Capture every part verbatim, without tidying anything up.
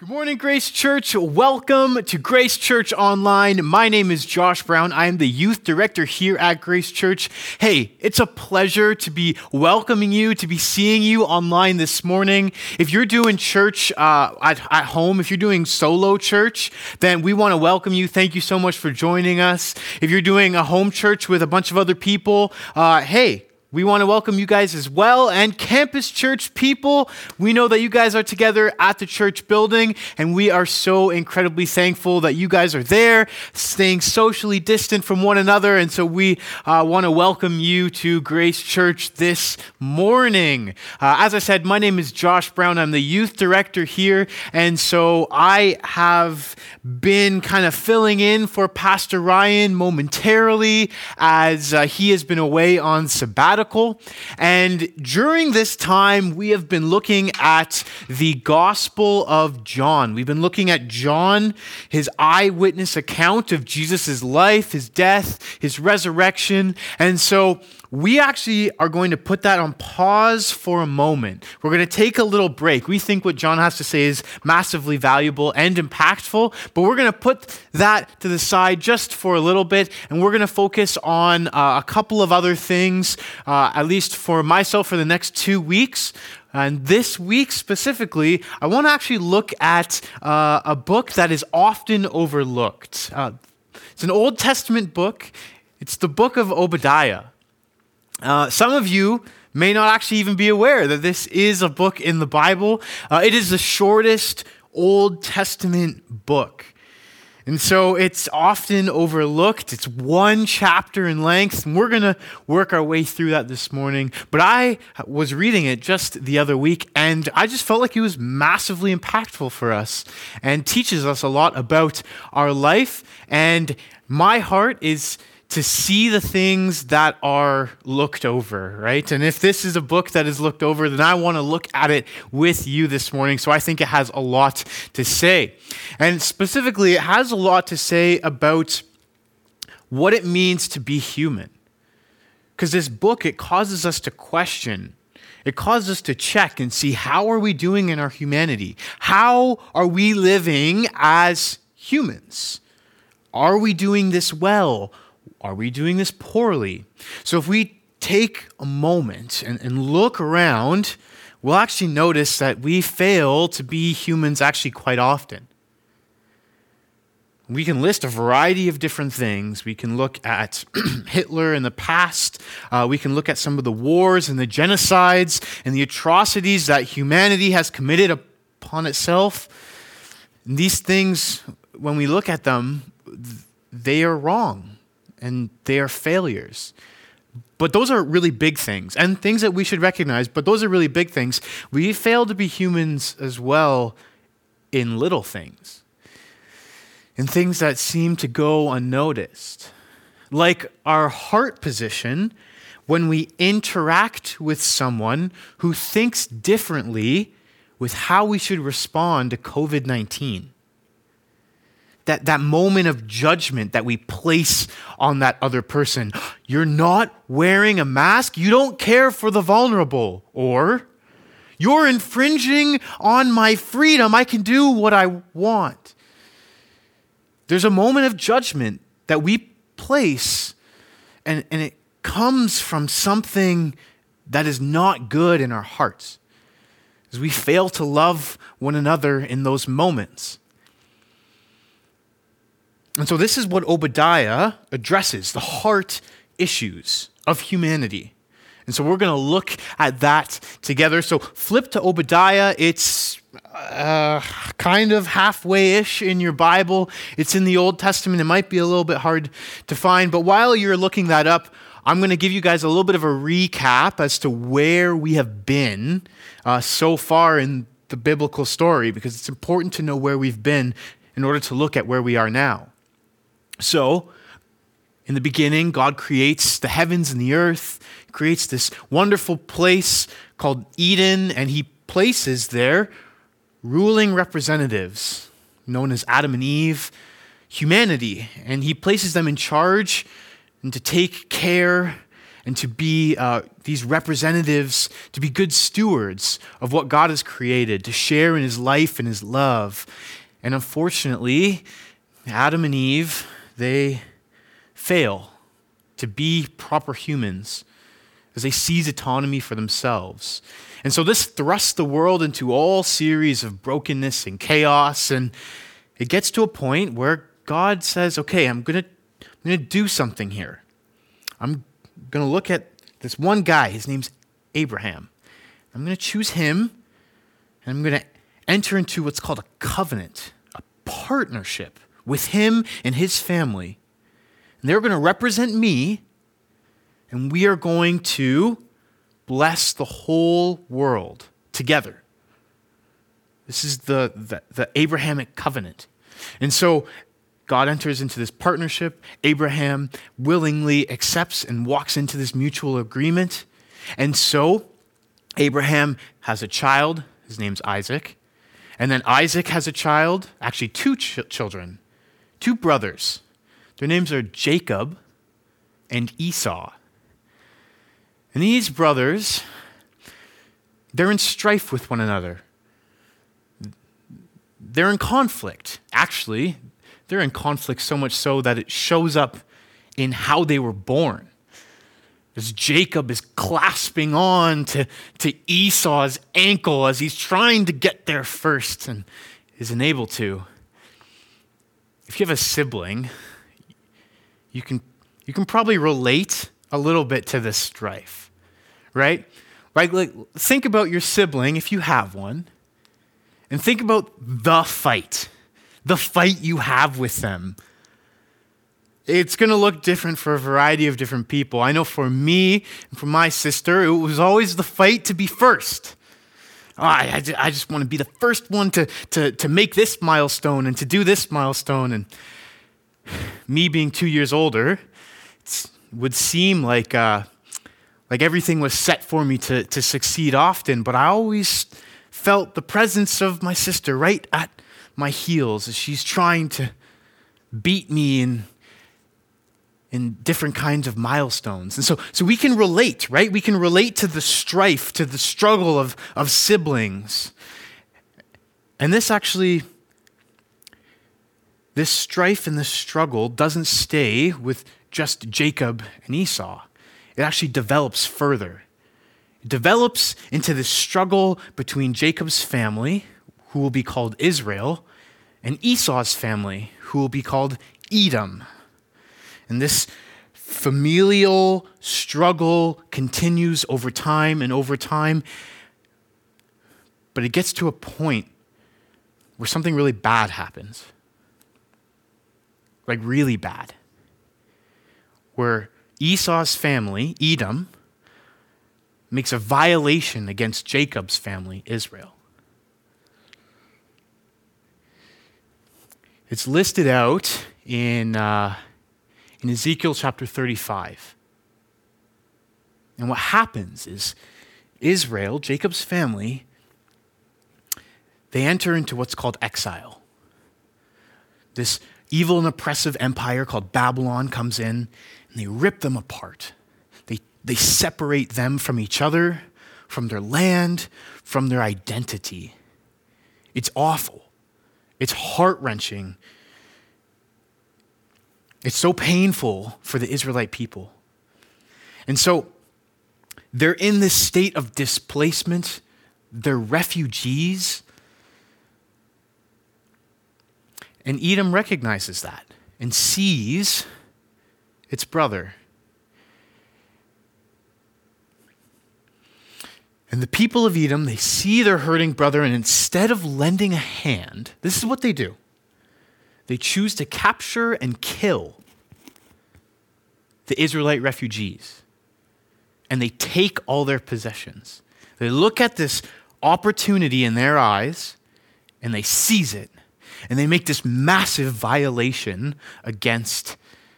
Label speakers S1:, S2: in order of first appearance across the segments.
S1: Good morning, Grace Church. Welcome to Grace Church Online. My name is Josh Brown. I am the youth director here at Grace Church. Hey, it's a pleasure to be welcoming you, to be seeing you online this morning. If you're doing church uh, at, at home, if you're doing solo church, then we want to welcome you. Thank you so much for joining us. If you're doing a home church with a bunch of other people, uh, hey, we want to welcome you guys as well. And campus church people, we know that you guys are together at the church building, and we are so incredibly thankful that you guys are there, staying socially distant from one another. And so we uh, want to welcome you to Grace Church this morning. Uh, as I said, my name is Josh Brown. I'm the youth director here. And so I have been kind of filling in for Pastor Ryan momentarily as uh, he has been away on sabbatical. And during this time, we have been looking at the Gospel of John. We've been looking at John, his eyewitness account of Jesus' life, his death, his resurrection. And so we actually are going to put that on pause for a moment. We're going to take a little break. We think what John has to say is massively valuable and impactful, but we're going to put that to the side just for a little bit, and we're going to focus on uh, a couple of other things, uh, at least for myself, for the next two weeks. And this week specifically, I want to actually look at uh, a book that is often overlooked. Uh, it's an Old Testament book. It's the book of Obadiah. Uh, some of you may not actually even be aware that this is a book in the Bible. Uh, it is the shortest Old Testament book. And so it's often overlooked. It's one chapter in length, and we're going to work our way through that this morning. But I was reading it just the other week, and I just felt like it was massively impactful for us and teaches us a lot about our life. And my heart is to see the things that are looked over, right? And if this is a book that is looked over, then I want to look at it with you this morning. So I think it has a lot to say. And specifically, it has a lot to say about what it means to be human. Because this book, it causes us to question. It causes us to check and see, how are we doing in our humanity? How are we living as humans? Are we doing this well? Are we doing this poorly? So if we take a moment and, and look around, we'll actually notice that we fail to be humans actually quite often. We can list a variety of different things. We can look at Hitler in the past. Uh, we can look at some of the wars and the genocides and the atrocities that humanity has committed upon itself. And these things, when we look at them, they are wrong. And they are failures. But those are really big things, and things that we should recognize, but those are really big things. We fail to be humans as well in little things, in things that seem to go unnoticed. Like our heart position when we interact with someone who thinks differently with how we should respond to covid nineteen. That, that moment of judgment that we place on that other person. You're not wearing a mask. You don't care for the vulnerable. Or, you're infringing on my freedom. I can do what I want. There's a moment of judgment that we place, and, and it comes from something that is not good in our hearts. As we fail to love one another in those moments. And so this is what Obadiah addresses, the heart issues of humanity. And so we're going to look at that together. So flip to Obadiah. It's uh, kind of halfway-ish in your Bible. It's in the Old Testament. It might be a little bit hard to find. But while you're looking that up, I'm going to give you guys a little bit of a recap as to where we have been uh, so far in the biblical story, because it's important to know where we've been in order to look at where we are now. So, in the beginning, God creates the heavens and the earth, creates this wonderful place called Eden, and he places there ruling representatives known as Adam and Eve, humanity, and he places them in charge and to take care and to be uh, these representatives, to be good stewards of what God has created, to share in his life and his love. And unfortunately, Adam and Eve, they fail to be proper humans as they seize autonomy for themselves. And so this thrusts the world into all series of brokenness and chaos, and it gets to a point where God says, okay, I'm going to I'm going to do something here. I'm going to look at this one guy. His name's Abraham. I'm going to choose him, and I'm going to enter into what's called a covenant, a partnership with him and his family. And they're going to represent me, and we are going to bless the whole world together. This is the, the, the Abrahamic covenant. And so God enters into this partnership. Abraham willingly accepts and walks into this mutual agreement. And so Abraham has a child. His name's Isaac. And then Isaac has a child, actually two ch- children, two brothers. Their names are Jacob and Esau. And these brothers, they're in strife with one another. They're in conflict. Actually, they're in conflict so much so that it shows up in how they were born. As Jacob is clasping on to, to Esau's ankle as he's trying to get there first and is unable to. If you have a sibling, you can, you can probably relate a little bit to this strife, right? Right? Like, think about your sibling, if you have one, and think about the fight, the fight you have with them. It's going to look different for a variety of different people. I know for me and for my sister, it was always the fight to be first. Oh, I, I just want to be the first one to, to, to make this milestone and to do this milestone. And me being two years older, it would seem like uh, like everything was set for me to, to succeed often, but I always felt the presence of my sister right at my heels as she's trying to beat me in, in different kinds of milestones. And so, so we can relate, right? We can relate to the strife, to the struggle of, of siblings. And this actually, this strife and this struggle doesn't stay with just Jacob and Esau. It actually develops further. It develops into this struggle between Jacob's family, who will be called Israel, and Esau's family, who will be called Edom. And this familial struggle continues over time and over time, but it gets to a point where something really bad happens. Like really bad. Where Esau's family, Edom, makes a violation against Jacob's family, Israel. It's listed out in, uh, in Ezekiel chapter thirty-five. And what happens is Israel, Jacob's family, they enter into what's called exile. This evil and oppressive empire called Babylon comes in and they rip them apart. They, they separate them from each other, from their land, from their identity. It's awful. It's heart-wrenching. It's so painful for the Israelite people. And so they're in this state of displacement. They're refugees. And Edom recognizes that and sees its brother. And the people of Edom, they see their hurting brother, and instead of lending a hand, this is what they do. They choose to capture and kill the Israelite refugees. And they take all their possessions. They look at this opportunity in their eyes, and they seize it. And they make this massive violation against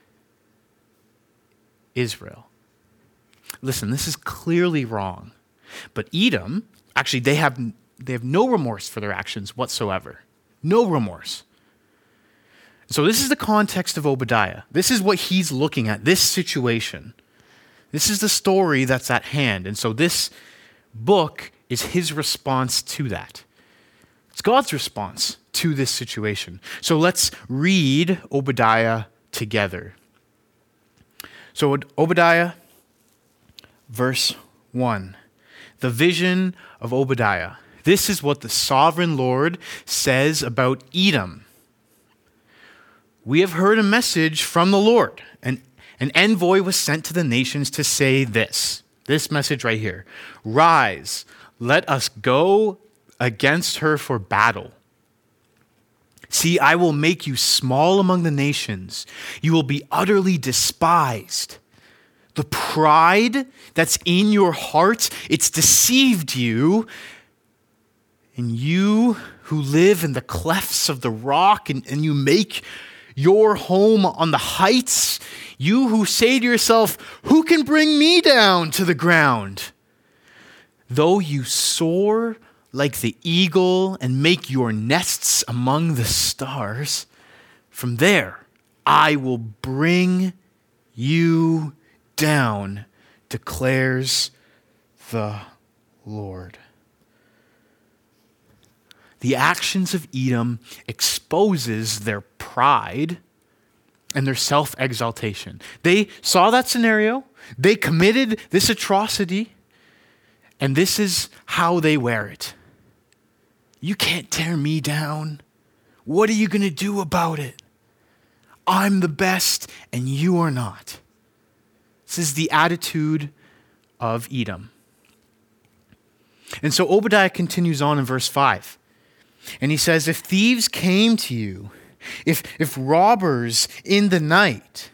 S1: Israel. Listen, this is clearly wrong. But Edom, actually, they have, they have no remorse for their actions whatsoever. No remorse. So this is the context of Obadiah. This is what he's looking at, this situation. This is the story that's at hand. And so this book is his response to that. It's God's response to this situation. So let's read Obadiah together. So Obadiah, verse one, the vision of Obadiah. This is what the sovereign Lord says about Edom. We have heard a message from the Lord. An, an envoy was sent to the nations to say this, this message right here. Rise, let us go against her for battle. See, I will make you small among the nations. You will be utterly despised. The pride that's in your heart, it's deceived you. And you who live in the clefts of the rock and, and you make your home on the heights, you who say to yourself, who can bring me down to the ground? Though you soar like the eagle and make your nests among the stars, from there I will bring you down, declares the Lord. The actions of Edom exposes their pride and their self-exaltation. They saw that scenario, they committed this atrocity, and this is how they wear it. You can't tear me down. What are you going to do about it? I'm the best and you are not. This is the attitude of Edom. And so Obadiah continues on in verse five. And he says, if thieves came to you, if, if robbers in the night,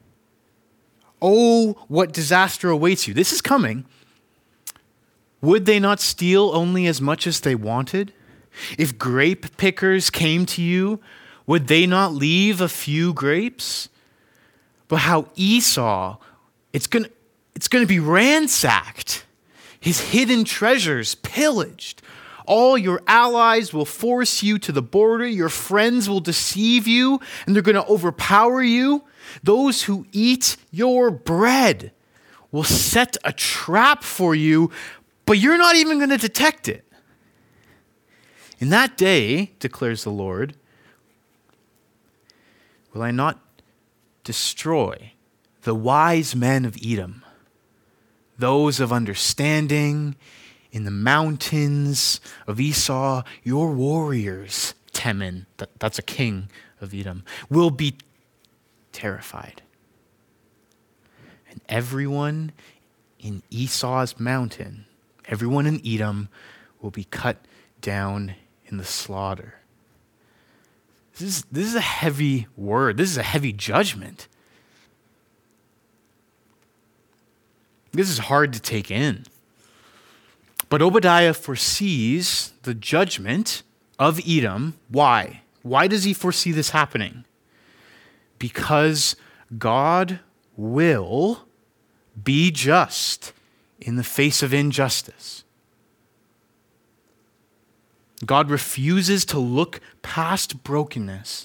S1: oh, what disaster awaits you. This is coming. Would they not steal only as much as they wanted? If grape pickers came to you, would they not leave a few grapes? But how Esau, it's going to it's going to be ransacked, his hidden treasures pillaged. All your allies will force you to the border. Your friends will deceive you, and they're going to overpower you. Those who eat your bread will set a trap for you, but you're not even going to detect it. In that day, declares the Lord, will I not destroy the wise men of Edom, those of understanding in the mountains of Esau, your warriors, Teman, that, that's a king of Edom, will be terrified. And everyone in Esau's mountain, everyone in Edom will be cut down in the slaughter. This is, this is a heavy word. This is a heavy judgment. This is hard to take in. But Obadiah foresees the judgment of Edom. Why? Why does he foresee this happening? Because God will be just in the face of injustice. God refuses to look past brokenness.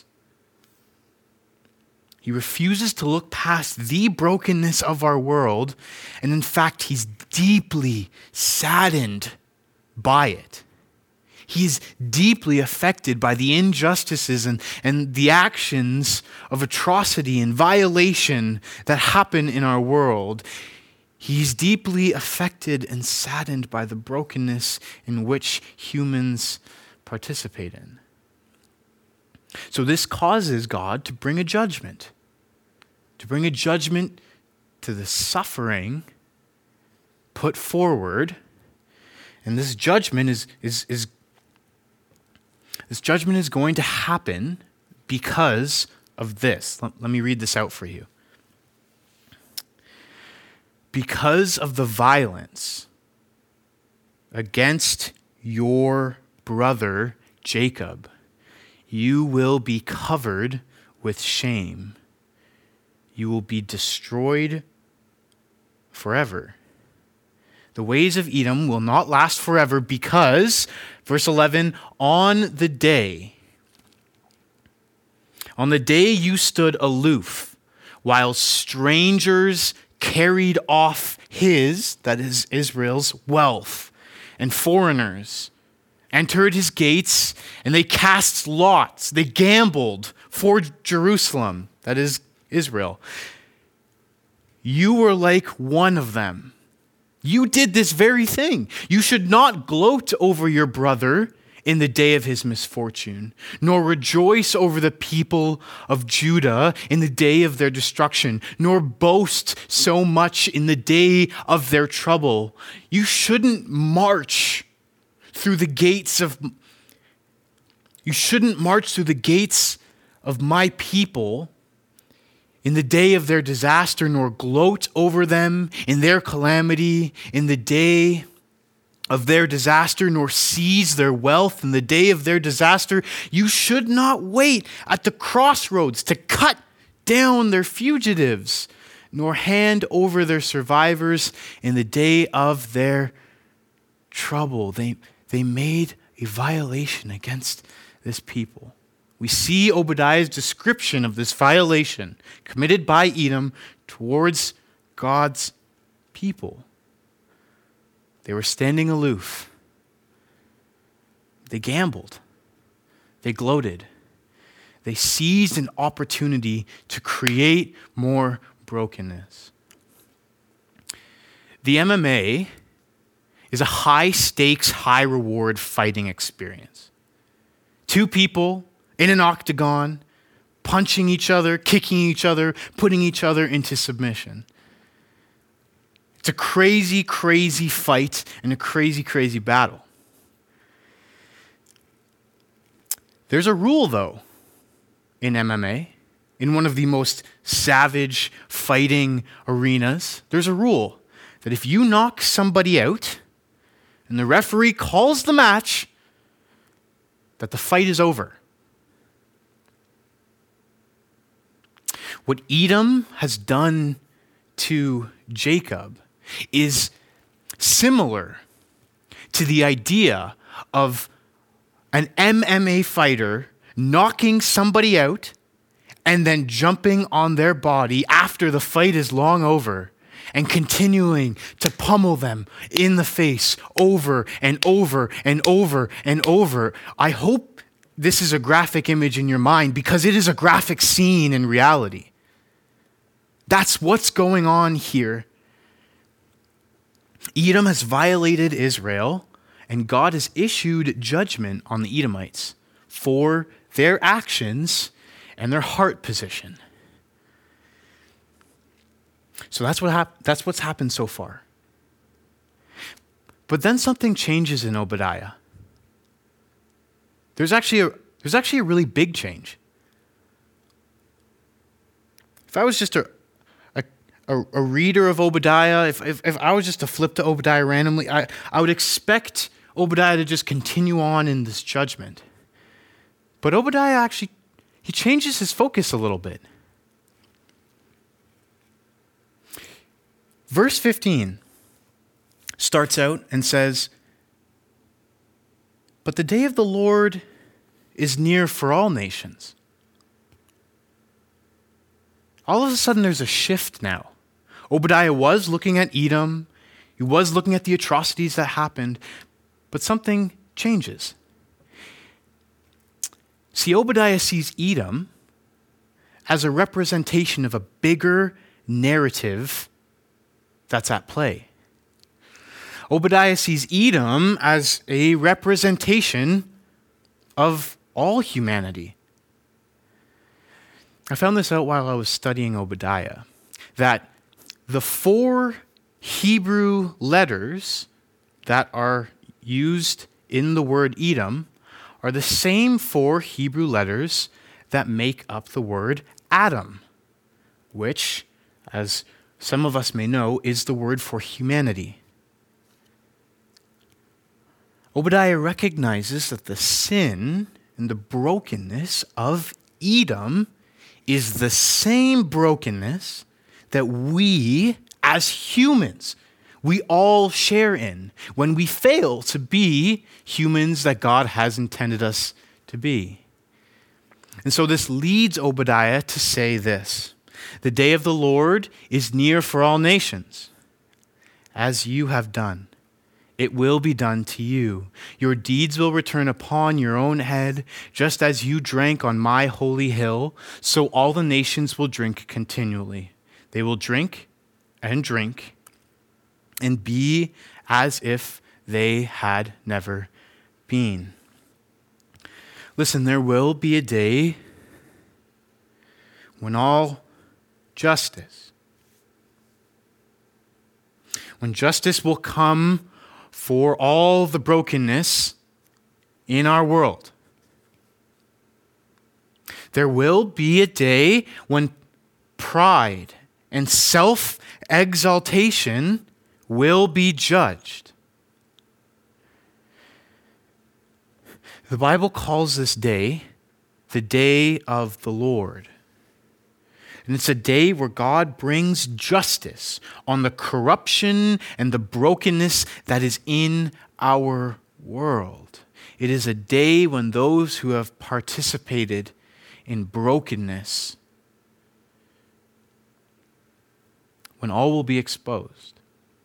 S1: He refuses to look past the brokenness of our world, and in fact, he's deeply saddened by it. He's deeply affected by the injustices and, and the actions of atrocity and violation that happen in our world. He's deeply affected and saddened by the brokenness in which humans participate in. So this causes God to bring a judgment, to bring a judgment to the suffering put forward. And this judgment is, is, is this judgment is going to happen because of this. Let, let me read this out for you. Because of the violence against your brother Jacob, you will be covered with shame. You will be destroyed forever. The ways of Edom will not last forever because, verse eleven, on the day, on the day you stood aloof, while strangers carried off his, that is Israel's, wealth, and foreigners entered his gates, and they cast lots, they gambled for Jerusalem, that is Israel. You were like one of them. You did this very thing. You should not gloat over your brother in the day of his misfortune, nor rejoice over the people of Judah in the day of their destruction, nor boast so much in the day of their trouble. You shouldn't march through the gates of you shouldn't march through the gates of my people in the day of their disaster, nor gloat over them in their calamity, in the day of their disaster, nor seize their wealth in the day of their disaster. You should not wait at the crossroads to cut down their fugitives, nor hand over their survivors in the day of their trouble. They, they made a violation against this people. We see Obadiah's description of this violation committed by Edom towards God's people. They were standing aloof. They gambled. They gloated. They seized an opportunity to create more brokenness. The M M A is a high-stakes, high-reward fighting experience. Two people in an octagon, punching each other, kicking each other, putting each other into submission. It's a crazy, crazy fight and a crazy, crazy battle. There's a rule, though, in M M A, in one of the most savage fighting arenas. There's a rule that if you knock somebody out and the referee calls the match, that the fight is over. What Edom has done to Jacob is similar to the idea of an M M A fighter knocking somebody out and then jumping on their body after the fight is long over and continuing to pummel them in the face over and over and over and over. I hope this is a graphic image in your mind, because it is a graphic scene in reality. That's what's going on here. Edom has violated Israel, and God has issued judgment on the Edomites for their actions and their heart position. So that's what hap- that's what's happened so far. But then something changes in Obadiah. There's actually a, there's actually a really big change. If I was just a A, a reader of Obadiah, if, if if I was just to flip to Obadiah randomly, I, I would expect Obadiah to just continue on in this judgment. But Obadiah actually, he changes his focus a little bit. Verse fifteen starts out and says, "But the day of the Lord is near for all nations." All of a sudden there's a shift now. Obadiah was looking at Edom. He was looking at the atrocities that happened, but something changes. See, Obadiah sees Edom as a representation of a bigger narrative that's at play. Obadiah sees Edom as a representation of all humanity. I found this out while I was studying Obadiah, that the four Hebrew letters that are used in the word Edom are the same four Hebrew letters that make up the word Adam, which, as some of us may know, is the word for humanity. Obadiah recognizes that the sin and the brokenness of Edom is the same brokenness that we as humans, we all share in when we fail to be humans that God has intended us to be. And so this leads Obadiah to say this, The day of the Lord is near for all nations. As you have done, it will be done to you. Your deeds will return upon your own head, just as you drank on my holy hill, so all the nations will drink continually. They will drink and drink and be as if they had never been. Listen, there will be a day when all justice, when justice will come for all the brokenness in our world. There will be a day when pride and self-exaltation will be judged. The Bible calls this day the day of the Lord. And it's a day where God brings justice on the corruption and the brokenness that is in our world. It is a day when those who have participated in brokenness, when all will be exposed.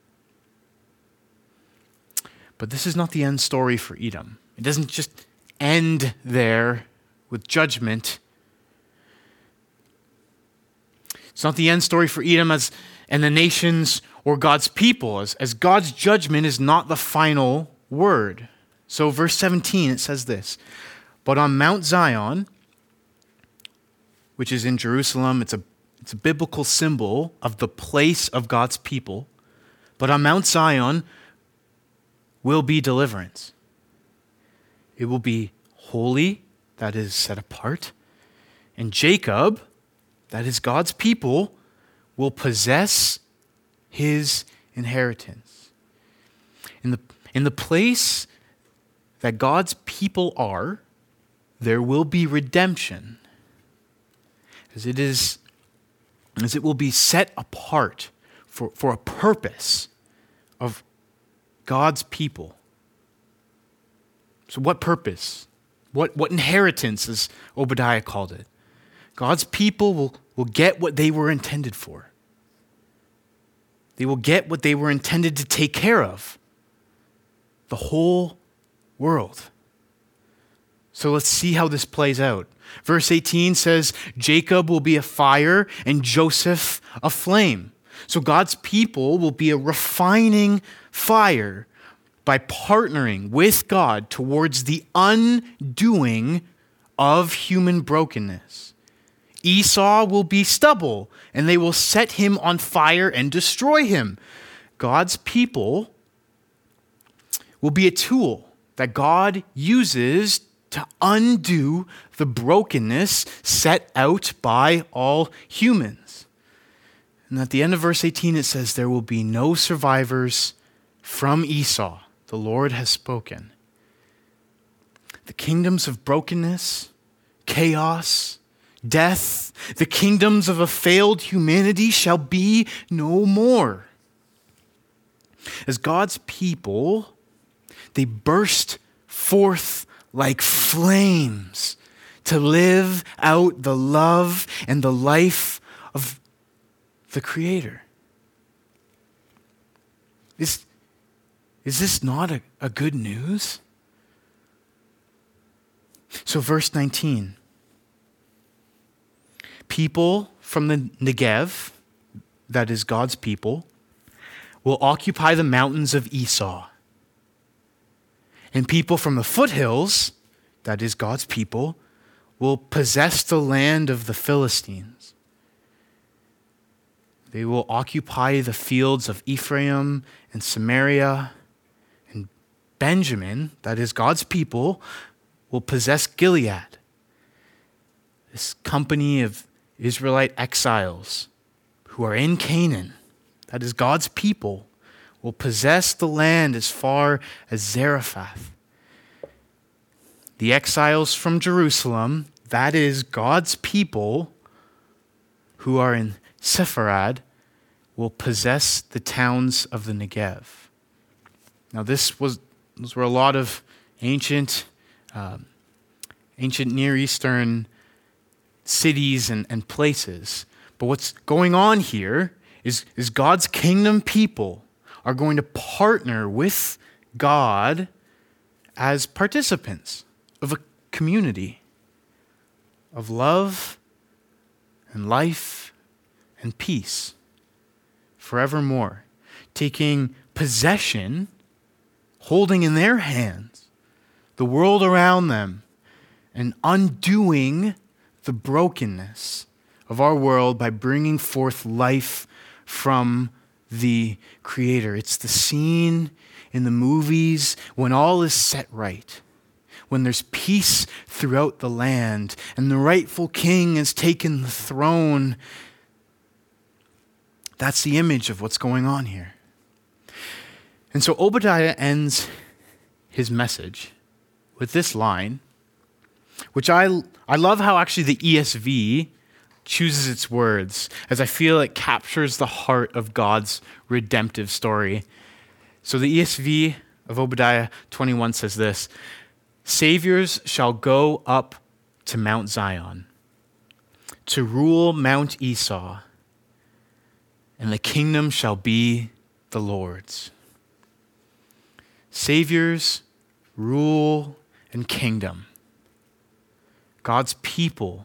S1: But this is not the end story for Edom. It doesn't just end there with judgment. It's not the end story for Edom as and the nations or God's people, as, as God's judgment is not the final word. So verse seventeen, it says this, but on Mount Zion, which is in Jerusalem, it's a, it's a biblical symbol of the place of God's people, but on Mount Zion will be deliverance. It will be holy, that is set apart, and Jacob, that is God's people, will possess his inheritance. In the, in the place that God's people are, there will be redemption, as it is, as it will be set apart for, for a purpose of God's people. So what purpose? What, what inheritance, as Obadiah called it? God's people will, will get what they were intended for. They will get what they were intended to take care of. The whole world. So let's see how this plays out. Verse eighteen says, Jacob will be a fire and Joseph a flame. So God's people will be a refining fire by partnering with God towards the undoing of human brokenness. Esau will be stubble, and they will set him on fire and destroy him. God's people will be a tool that God uses to undo the brokenness set out by all humans. And at the end of verse eighteen, it says, there will be no survivors from Esau. The Lord has spoken. The kingdoms of brokenness, chaos, death, the kingdoms of a failed humanity shall be no more. As God's people, they burst forth like flames to live out the love and the life of the Creator. Is, is this not a, a good news? So verse nineteen. People from the Negev, that is God's people, will occupy the mountains of Esau. And people from the foothills, that is God's people, will possess the land of the Philistines. They will occupy the fields of Ephraim and Samaria, and Benjamin, that is God's people, will possess Gilead. This company of Israelite exiles who are in Canaan, that is God's people, will possess the land as far as Zarephath. The exiles from Jerusalem, that is God's people who are in Sepharad, will possess the towns of the Negev. Now this was, those were a lot of ancient, um, ancient Near Eastern cities and, and places. But what's going on here is, is God's kingdom people are going to partner with God as participants of a community of love and life and peace forevermore, taking possession, holding in their hands the world around them and undoing the brokenness of our world by bringing forth life from the Creator. It's the scene in the movies when all is set right, when there's peace throughout the land and the rightful king has taken the throne. That's the image of what's going on here. And so Obadiah ends his message with this line, which I, I love how actually the E S V chooses its words, as I feel it captures the heart of God's redemptive story. So the E S V of Obadiah twenty-one says this: "Saviors shall go up to Mount Zion, to rule Mount Esau, and the kingdom shall be the Lord's." Saviors, rule, and kingdom. God's people.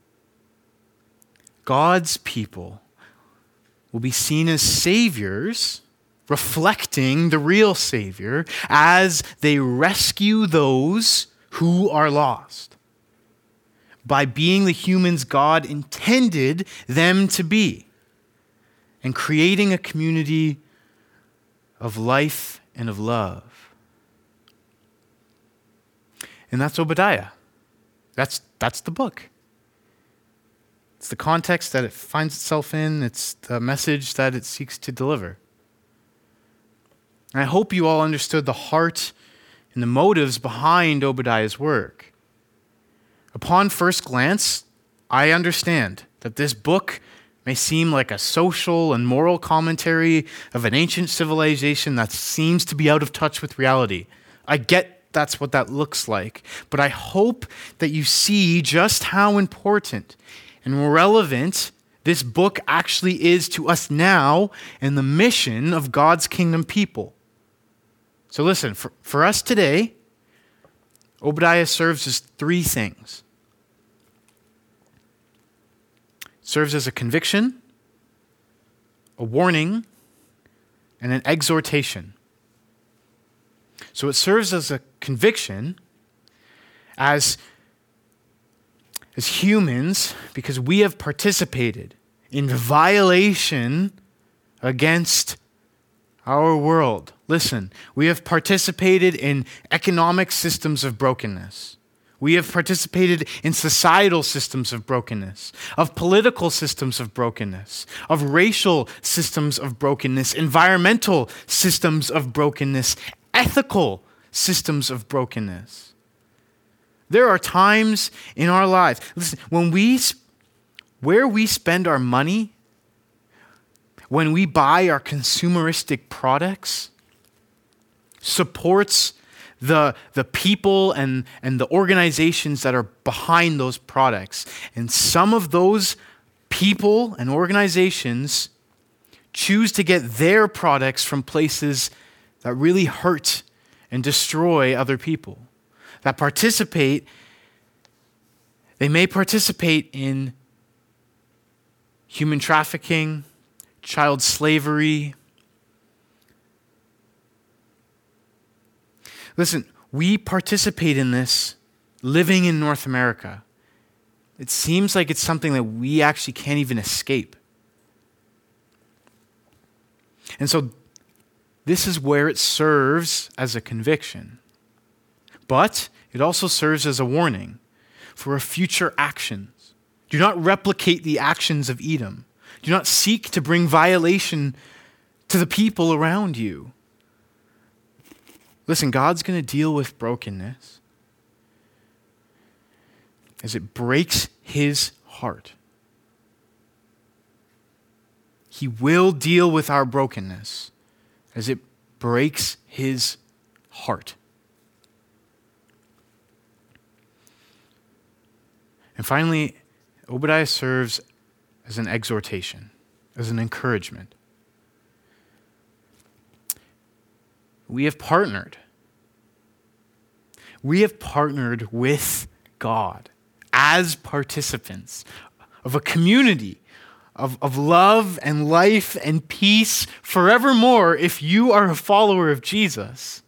S1: God's people will be seen as saviors, reflecting the real Savior as they rescue those who are lost by being the humans God intended them to be and creating a community of life and of love. And that's Obadiah. That's, that's the book. It's the context that it finds itself in. It's the message that it seeks to deliver. And I hope you all understood the heart and the motives behind Obadiah's work. Upon first glance, I understand that this book may seem like a social and moral commentary of an ancient civilization that seems to be out of touch with reality. I get that's what that looks like. But I hope that you see just how important and relevant this book actually is to us now and the mission of God's kingdom people. So listen, for, for us today, Obadiah serves as three things. It serves as a conviction, a warning, and an exhortation. So it serves as a conviction as, as humans because we have participated in violation against our world. Listen, we have participated in economic systems of brokenness. We have participated in societal systems of brokenness, of political systems of brokenness, of racial systems of brokenness, environmental systems of brokenness, ethical systems of brokenness. There are times in our lives, listen, when we, where we spend our money, when we buy our consumeristic products, supports the, the people and, and the organizations that are behind those products. And some of those people and organizations choose to get their products from places that really hurt and destroy other people, that participate, they may participate in human trafficking, child slavery. Listen, we participate in this living in North America. It seems like it's something that we actually can't even escape. And so this is where it serves as a conviction. But it also serves as a warning for our future actions. Do not replicate the actions of Edom. Do not seek to bring violation to the people around you. Listen, God's going to deal with brokenness as it breaks his heart. He will deal with our brokenness as it breaks his heart. And finally, Obadiah serves as an exhortation, as an encouragement. We have partnered. We have partnered with God as participants of a community of, of love and life and peace forevermore if you are a follower of Jesus.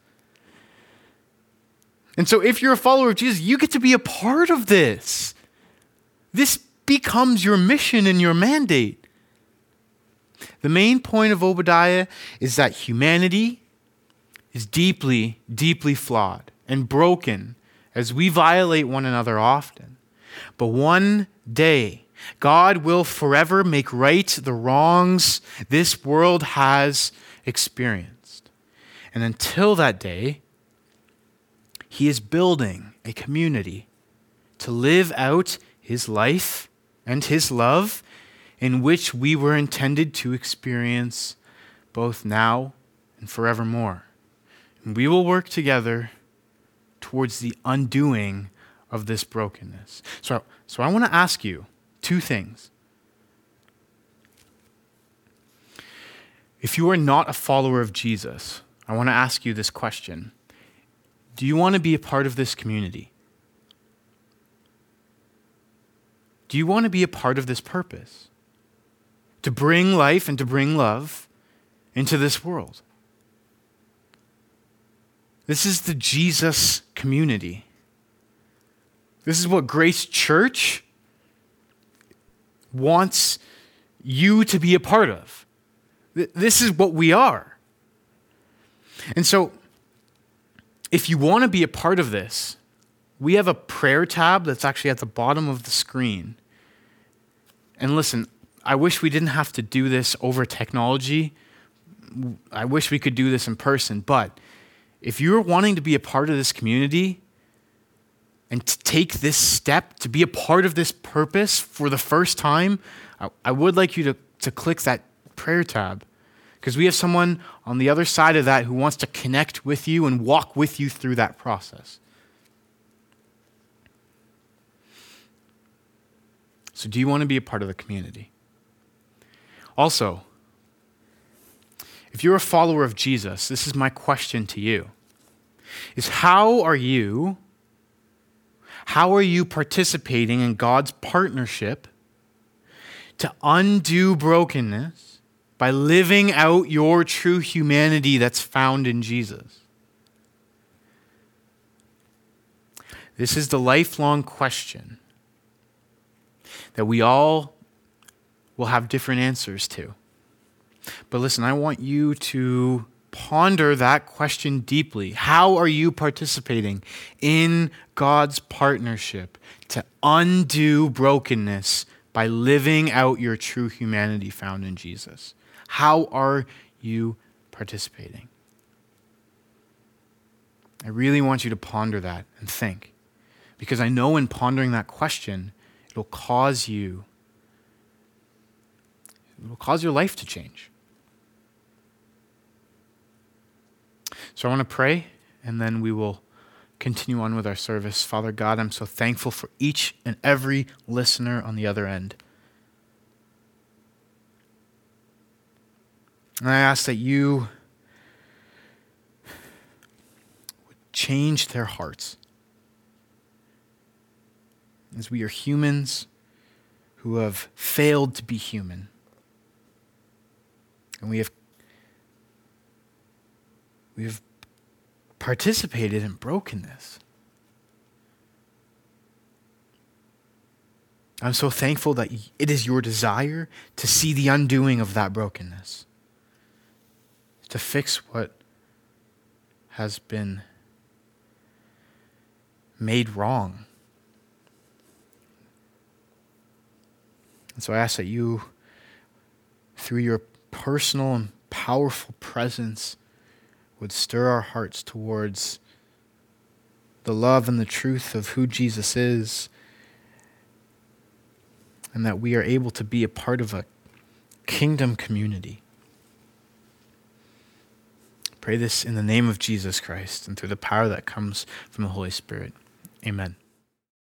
S1: And so if you're a follower of Jesus, you get to be a part of this. This becomes your mission and your mandate. The main point of Obadiah is that humanity is deeply, deeply flawed and broken as we violate one another often. But one day, God will forever make right the wrongs this world has experienced. And until that day, He is building a community to live out His life and His love in which we were intended to experience both now and forevermore. And we will work together towards the undoing of this brokenness. So, so I want to ask you two things. If you are not a follower of Jesus, I want to ask you this question. Do you want to be a part of this community? Do you want to be a part of this purpose? To bring life and to bring love into this world? This is the Jesus community. This is what Grace Church wants you to be a part of. This is what we are. And so, if you want to be a part of this, we have a prayer tab that's actually at the bottom of the screen. And listen, I wish we didn't have to do this over technology. I wish we could do this in person. But if you're wanting to be a part of this community and to take this step to be a part of this purpose for the first time, I, I would like you to, to click that prayer tab. Because we have someone on the other side of that who wants to connect with you and walk with you through that process. So do you want to be a part of the community? Also, if you're a follower of Jesus, this is my question to you, is how are you, how are you participating in God's partnership to undo brokenness by living out your true humanity that's found in Jesus? This is the lifelong question that we all will have different answers to. But listen, I want you to ponder that question deeply. How are you participating in God's partnership to undo brokenness by living out your true humanity found in Jesus? How are you participating? I really want you to ponder that and think, because I know in pondering that question, it'll cause you, it will cause your life to change. So I want to pray, and then we will continue on with our service. Father God, I'm so thankful for each and every listener on the other end. And I ask that you would change their hearts. As we are humans who have failed to be human. And we have we have participated in brokenness. I'm so thankful that it is your desire to see the undoing of that brokenness, to fix what has been made wrong. And so I ask that you, through your personal and powerful presence, would stir our hearts towards the love and the truth of who Jesus is, and that we are able to be a part of a kingdom community. Pray this in the name of Jesus Christ and through the power that comes from the Holy Spirit. Amen.